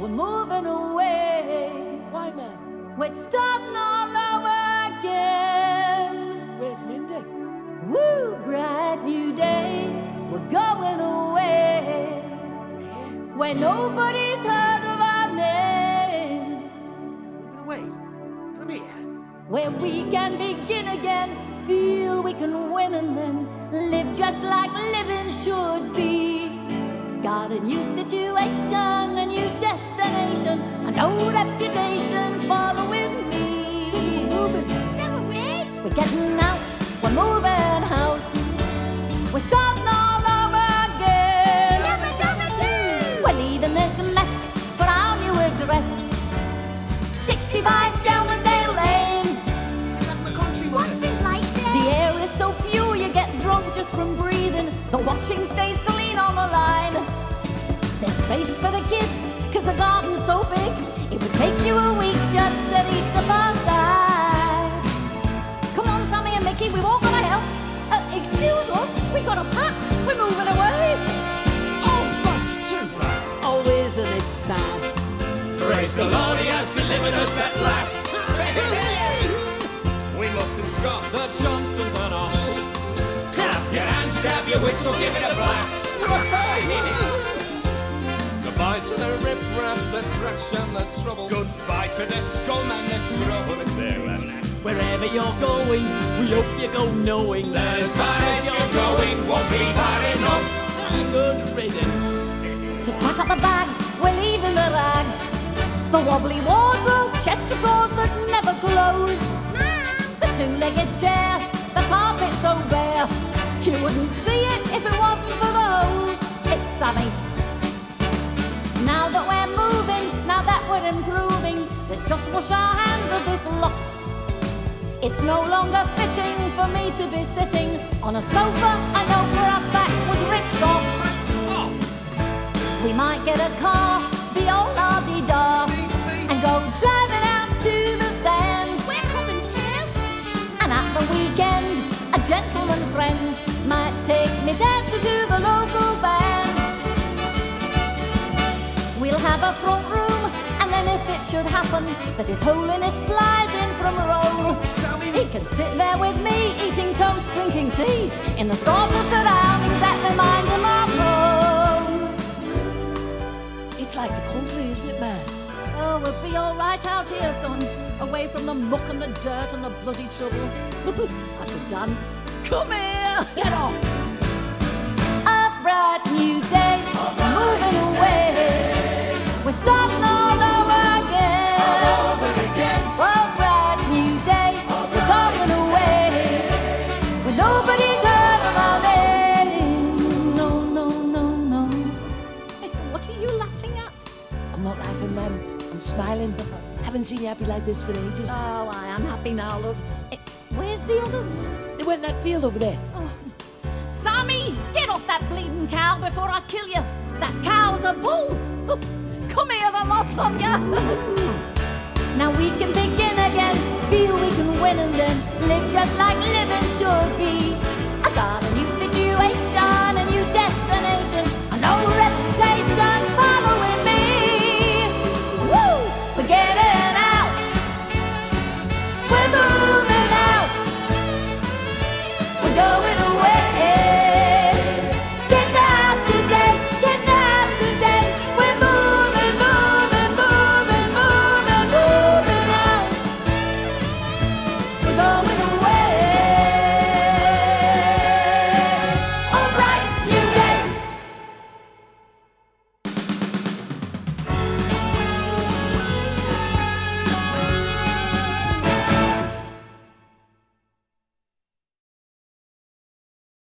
we're moving away. Why, Mum? We're starting all over again. Where's Linda? Woo, bright new day, we're going away. Where nobody's heard of our name. Moving away? From here? Where we can begin again, feel we can win and then live just like living should be. Got a new situation, a new destination, an old reputation following me. We're moving. So are we. We're getting out, we're moving house. We're starting all over again. Yabba-dabba-doo. We're leaving this mess for our new address. 65 Skelmersdale Lane. That's the country, Mum. What's it like there? The air is so pure you get drunk just from breathing. The washing stays clean on the line. There's space for the kids, cause the garden's so big. It would take you a week just to reach the far side. Come on, Sammy and Mickey, we've all gotta help. Excuse us, we gotta pack. We're moving away. Oh, that's too bad. Oh, isn't it sad? Praise the Lord, he has delivered us at last. We mustn't stop the Johnstons and all. Clap your hands, grab your whistle, give it a blast. Goodbye to the riff-raff, the trash and the trouble. Goodbye to the scum and the scrubble. Wherever you're going, we hope you go knowing That as far as you're going won't be far enough. Good riddance. Just pack up the bags, we're leaving the rags. The wobbly wardrobe, chest of drawers that never close. The two-legged chair, the carpet so bare. You wouldn't see it if it wasn't for the hose. It's Sammy. Now that we're moving, now that we're improving, let's just wash our hands of this lot. It's no longer fitting for me to be sitting on a sofa I know for a fact was ripped off. We might get a car, the old la-di-da, and go driving out to the sands. We're coming too. And at the weekend, a gentleman friend might take me dancing to the local band. We'll have a front room, and then if it should happen that His Holiness flies in from Rome, he can sit there with me, eating toast, drinking tea, in the sort of surroundings that remind him of home. It's like the country, isn't it, man? Oh, we'll be all right out here, son, away from the muck and the dirt and the bloody trouble. I could dance. Come here! Get off! A bright new day, we're moving away. We're starting all over again. All over again. A bright new day, we're going away. When nobody's heard of our name. No, no, no, no. Hey, what are you laughing at? I'm not laughing, Mum. I'm smiling. Haven't seen you happy like this for ages. Oh, I am happy now, look. Where's the others? They went in that field over there. Oh. Sammy, get off that bleeding cow before I kill you. That cow's a bull. Oh, come here, the lot of you. Now we can begin again, feel we can win and then live just like living should be. I got